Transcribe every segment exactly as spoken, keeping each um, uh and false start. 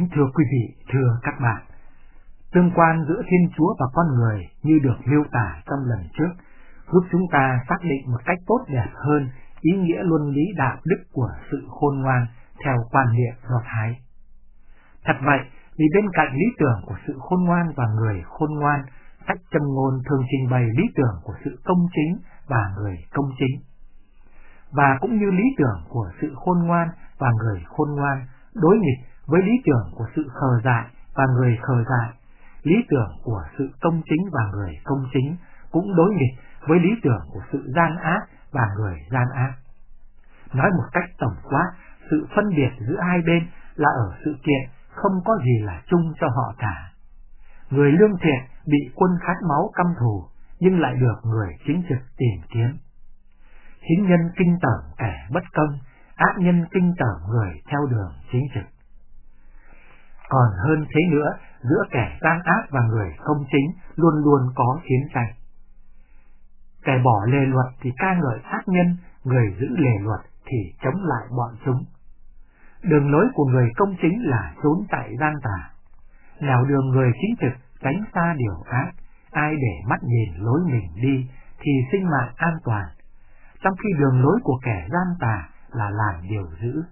thưa quý vị, thưa các bạn, tương quan giữa Thiên Chúa và con người như được miêu tả trong lần trước giúp chúng ta xác định một cách tốt đẹp hơn ý nghĩa luân lý đạo đức của sự khôn ngoan theo quan niệm Do Thái. Thật vậy, vì bên cạnh lý tưởng của sự khôn ngoan và người khôn ngoan, sách Châm Ngôn thường trình bày lý tưởng của sự công chính và người công chính. Và cũng như lý tưởng của sự khôn ngoan và người khôn ngoan đối nghịch với lý tưởng của sự khờ dại và người khờ dại, lý tưởng của sự công chính và người công chính cũng đối nghịch với lý tưởng của sự gian ác và người gian ác. Nói một cách tổng quát, sự phân biệt giữa hai bên là ở sự kiện không có gì là chung cho họ cả. Người lương thiện bị quân khát máu căm thù, nhưng lại được người chính trực tìm kiếm. Chính nhân kinh tởm kẻ bất công, ác nhân kinh tởm người theo đường chính trực. Còn hơn thế nữa, giữa kẻ gian ác và người công chính luôn luôn có chiến tranh. Kẻ bỏ lề luật thì ca ngợi ác nhân, người giữ lề luật thì chống lại bọn chúng. Đường lối của người công chính là trốn chạy gian tà. Nào đường người chính trực tránh xa điều ác, ai để mắt nhìn lối mình đi thì sinh mạng an toàn, trong khi đường lối của kẻ gian tà là làm điều dữ.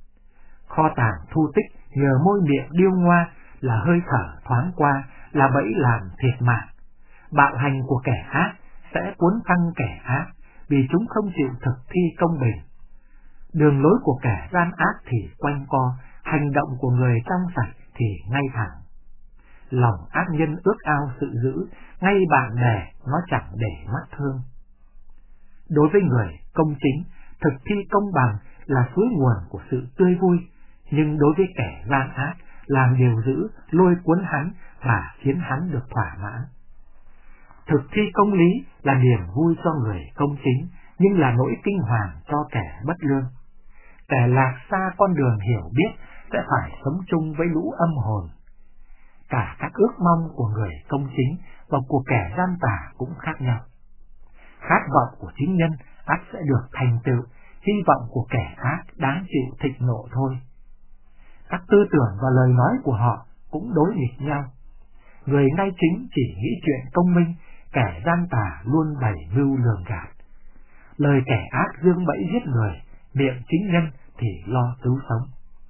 Kho tàng thu tích nhờ môi miệng điêu ngoa là hơi thở thoáng qua, là bẫy làm thiệt mạng. Bạo hành của kẻ ác sẽ cuốn phăng kẻ ác, vì chúng không chịu thực thi công bình. Đường lối của kẻ gian ác thì quanh co, hành động của người trong sạch thì ngay thẳng. Lòng ác nhân ước ao sự dữ, ngay bạn bè nó chẳng để mắt thương. Đối với người công chính, thực thi công bằng là suối nguồn của sự tươi vui, nhưng đối với kẻ gian ác, làm điều dữ lôi cuốn hắn và khiến hắn được thỏa mãn. Thực thi công lý là niềm vui cho người công chính, nhưng là nỗi kinh hoàng cho kẻ bất lương. Kẻ lạc xa con đường hiểu biết sẽ phải sống chung với lũ âm hồn. Cả các ước mong của người công chính và của kẻ gian tà cũng khác nhau. Khát vọng của chính nhân ắt sẽ được thành tựu, hy vọng của kẻ ác đáng chịu thịnh nộ thôi. Các tư tưởng và lời nói của họ cũng đối nghịch nhau. Người ngay chính chỉ nghĩ chuyện công minh, kẻ gian tà luôn bày mưu lường gạt. Lời kẻ ác dương bẫy giết người, miệng chính nhân thì lo cứu sống.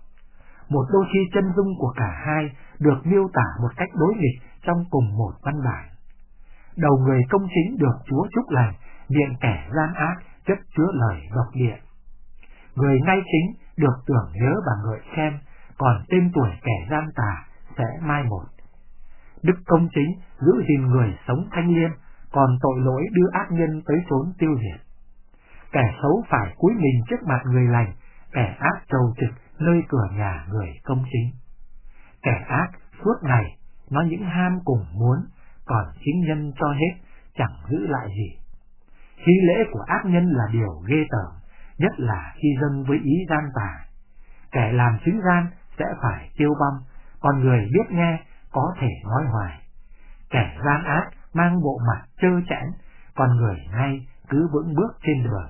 Một đôi khi chân dung của cả hai được miêu tả một cách đối nghịch trong cùng một văn bản. Đầu người công chính được Chúa chúc lành, miệng kẻ gian ác chất chứa lời độc địa. Người ngay chính được tưởng nhớ và ngợi khen, còn tên tuổi kẻ gian tà sẽ mai một. Đức công chính giữ gìn người sống thanh liêm, còn tội lỗi đưa ác nhân tới chốn tiêu diệt. Kẻ xấu phải cúi mình trước mặt người lành, kẻ ác trầu trực nơi cửa nhà người công chính. Kẻ ác suốt ngày nó những ham cùng muốn, còn chính nhân cho hết chẳng giữ lại gì. Hy lễ của ác nhân là điều ghê tởm, nhất là khi dâng với ý gian tà. Kẻ làm chứng gian sẽ phải tiêu băm, còn người biết nghe có thể nói hoài. Kẻ gian ác mang bộ mặt trơ trẽn, còn người ngay cứ vững bước trên đường.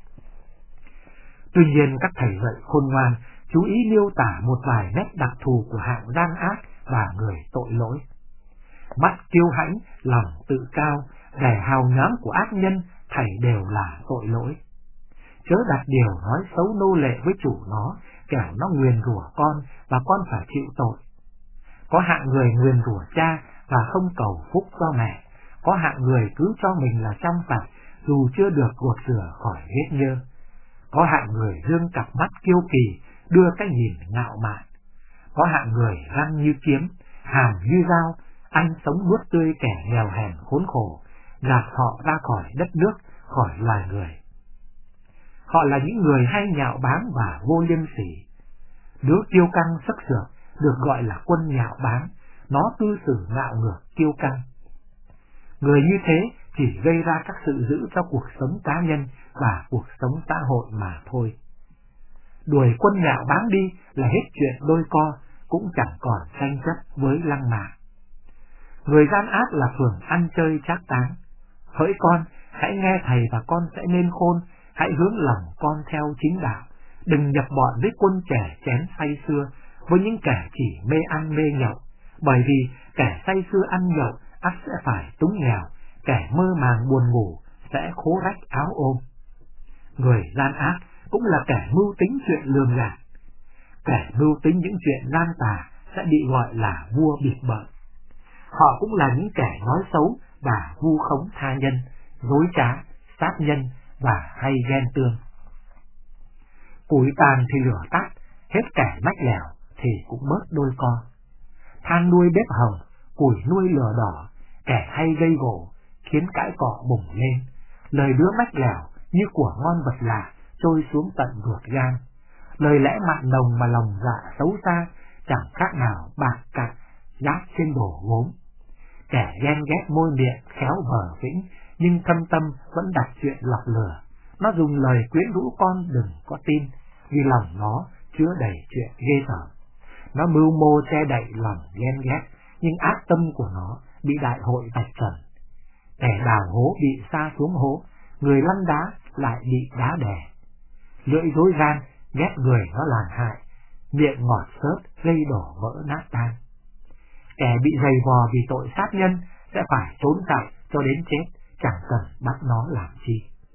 Tuy nhiên các thầy dạy khôn ngoan chú ý miêu tả một vài nét đặc thù của hạng gian ác và người tội lỗi. Mắt kiêu hãnh, lòng tự cao, vẻ hào nhoáng của ác nhân thảy đều là tội lỗi. Chớ đặt điều nói xấu nô lệ với chủ nó, kẻo nó nguyền rủa con và con phải chịu tội. Có hạng người nguyền rủa cha và không cầu phúc cho mẹ, có hạng người cứ cho mình là trong sạch dù chưa được gột rửa khỏi vết nhơ. Có hạng người dương cặp mắt kiêu kỳ, đưa cái nhìn ngạo mạn. Có hạng người răng như kiếm, hàm như dao, ăn sống nuốt tươi kẻ nghèo hèn khốn khổ, gạt họ ra khỏi đất nước, khỏi loài người. Họ là những người hay nhạo báng và vô liêm sỉ. Đứa kiêu căng sắc sược được gọi là quân nhạo báng, nó cư xử ngạo ngược kiêu căng. Người như thế chỉ gây ra các sự dữ cho cuộc sống cá nhân và cuộc sống xã hội mà thôi. Đuổi quân nhạo báng đi là hết chuyện đôi co, cũng chẳng còn tranh chấp với lăng mạ. Người gian ác là phường ăn chơi trác táng. Hỡi con, hãy nghe thầy và con sẽ nên khôn, hãy hướng lòng con theo chính đạo, đừng nhập bọn với quân trẻ chén say xưa, với những kẻ chỉ mê ăn mê nhậu, bởi vì kẻ say sưa ăn nhậu ắt sẽ phải túng nghèo, kẻ mơ màng buồn ngủ sẽ khố rách áo ôm. Người gian ác cũng là kẻ mưu tính chuyện lường gạt. Kẻ mưu tính những chuyện gian tà sẽ bị gọi là vua bịp bợm. Họ cũng là những kẻ nói xấu và vu khống tha nhân, dối trá, sát nhân và hay ghen tương. Củi tàn thì lửa tắt, hết kẻ mách lèo thì cũng bớt đôi con. Than nuôi bếp hồng, củi nuôi lửa đỏ, kẻ hay gây gổ khiến cãi cọ bùng lên. Lời đứa mách lèo như của ngon vật lạ trôi xuống tận ruột gan. Lời lẽ mặn nồng mà lòng dạ xấu xa, chẳng khác nào bạc cạn rác trên đổ gốm. Kẻ ghen ghét môi miệng khéo vờ vĩnh, nhưng thâm tâm vẫn đặt chuyện lọc lừa. Nó dùng lời quyến rũ con đừng có tin, vì lòng nó chứa đầy chuyện ghê tởm. Nó mưu mô che đậy lòng ghen ghét, nhưng ác tâm của nó bị đại hội vạch trần. Kẻ đào hố bị sa xuống hố, người lăn đá lại bị đá đè. Lưỡi dối gan ghét người nó làm hại, miệng ngọt xớt gây đổ vỡ nát tan. Kẻ bị dày vò vì tội sát nhân sẽ phải trốn chạy cho đến chết, chẳng cần bắt nó làm chi.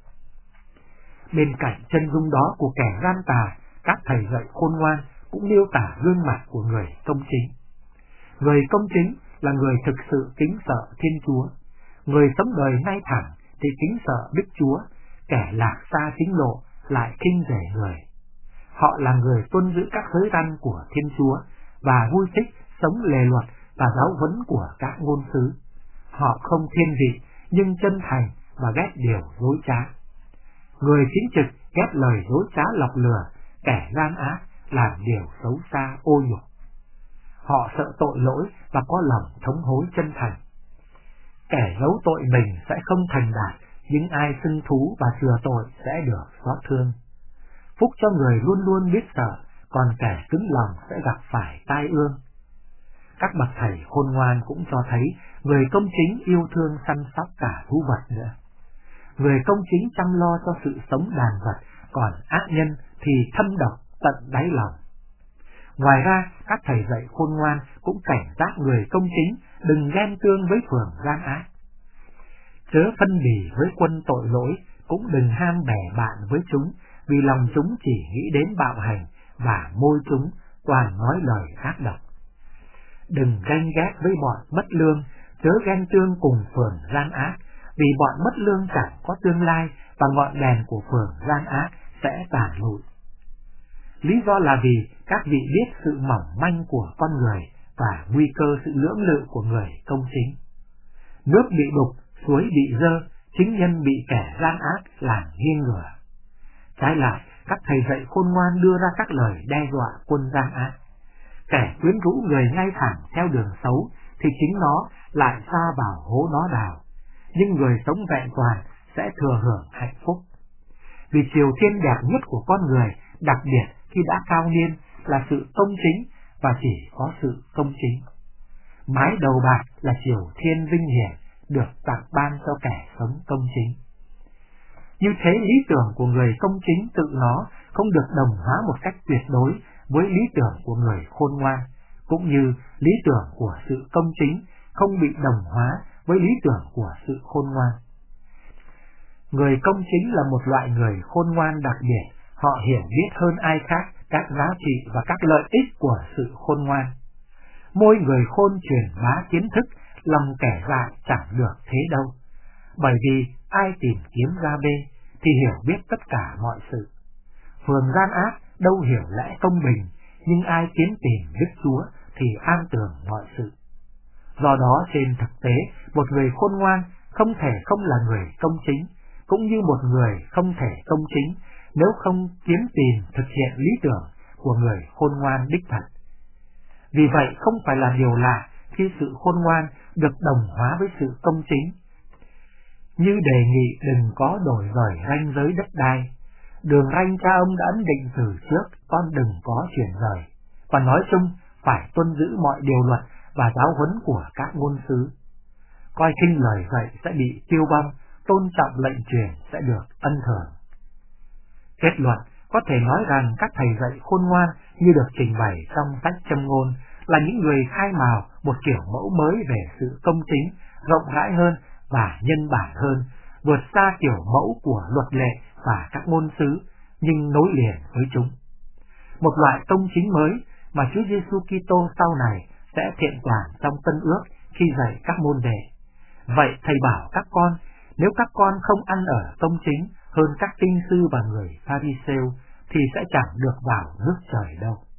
Bên cạnh chân dung đó của kẻ gian tà, các thầy dạy khôn ngoan cũng miêu tả gương mặt của người công chính. Người công chính là người thực sự kính sợ Thiên Chúa. Người sống đời ngay thẳng thì kính sợ Đức Chúa, kẻ lạc xa chính lộ lại khinh rẻ người. Họ là người tuân giữ các giới răn của Thiên Chúa và vui thích sống lề luật và giáo huấn của các ngôn sứ. Họ không thiên vị nhưng chân thành và ghét điều dối trá. Người chính trực ghét lời dối trá lọc lừa, kẻ gian ác làm điều xấu xa ô nhục. Họ sợ tội lỗi và có lòng thống hối chân thành. Kẻ giấu tội mình sẽ không thành đạt, nhưng ai xưng thú và chừa tội sẽ được xót thương. Phúc cho người luôn luôn biết sợ, còn kẻ cứng lòng sẽ gặp phải tai ương. Các bậc thầy khôn ngoan cũng cho thấy người công chính yêu thương săn sóc cả thú vật nữa. Người công chính chăm lo cho sự sống đàn vật, còn ác nhân thì thâm độc tận đáy lòng. Ngoài ra, các thầy dạy khôn ngoan cũng cảnh giác người công chính đừng ghen tương với phường gian ác. Chớ phân bì với quân tội lỗi, cũng đừng ham bè bạn với chúng, vì lòng chúng chỉ nghĩ đến bạo hành và môi chúng toàn nói lời ác độc. Đừng ganh ghét với bọn bất lương, chớ ghen tương cùng phường gian ác, vì bọn bất lương chẳng có tương lai và ngọn đèn của phường gian ác sẽ tàn lụi. Lý do là vì các vị biết sự mỏng manh của con người và nguy cơ sự lưỡng lự của người công chính. Nước bị đục, suối bị dơ, chính nhân bị kẻ gian ác làm nghiêng ngửa. Trái lại, các thầy dạy khôn ngoan đưa ra các lời đe dọa quân gian ác. Kẻ quyến rũ người ngay thẳng theo đường xấu thì chính nó lại sa vào hố nó đào, nhưng người sống vẹn toàn sẽ thừa hưởng hạnh phúc. Vì chiều thiên đẹp nhất của con người, đặc biệt khi đã cao niên, là sự công chính và chỉ có sự công chính. Mái đầu bạc là chiều thiên vinh hiển được tặng ban cho kẻ sống công chính. Như thế, lý tưởng của người công chính tự nó không được đồng hóa một cách tuyệt đối với lý tưởng của người khôn ngoan, cũng như lý tưởng của sự công chính không bị đồng hóa với lý tưởng của sự khôn ngoan. Người công chính là một loại người khôn ngoan đặc biệt, họ hiểu biết hơn ai khác các giá trị và các lợi ích của sự khôn ngoan. Môi người khôn truyền bá kiến thức, lòng kẻ dại chẳng được thế đâu, bởi vì ai tìm kiếm ra bê thì hiểu biết tất cả mọi sự. Phường gian ác đâu hiểu lẽ công bình, nhưng ai tiến tìm Đức Chúa thì an tường mọi sự. Do đó trên thực tế, một người khôn ngoan không thể không là người công chính, cũng như một người không thể công chính nếu không kiếm tìm thực hiện lý tưởng của người khôn ngoan đích thật. Vì vậy không phải là điều lạ khi sự khôn ngoan được đồng hóa với sự công chính. Như đề nghị đừng có đổi rời ranh giới đất đai, đường ranh cha ông đã ấn định từ trước, con đừng có chuyển rời. Và nói chung phải tuân giữ mọi điều luật và giáo huấn của các ngôn sứ. Coi khinh lời dạy sẽ bị tiêu vong, tôn trọng lệnh truyền sẽ được ân thường. Kết luận, có thể nói rằng các thầy dạy khôn ngoan như được trình bày trong sách Châm ngôn là những người khai mào một kiểu mẫu mới về sự công chính, rộng rãi hơn và nhân bản hơn, vượt xa kiểu mẫu của luật lệ và các ngôn sứ, nhưng nối liền với chúng. Một loại công chính mới mà Chúa Giêsu Kitô sau này sẽ thiện toàn trong Tân Ước khi dạy các môn đệ. Vậy thầy bảo các con, nếu các con không ăn ở công chính hơn các kinh sư và người Pha-ri-sêu thì sẽ chẳng được vào nước trời đâu.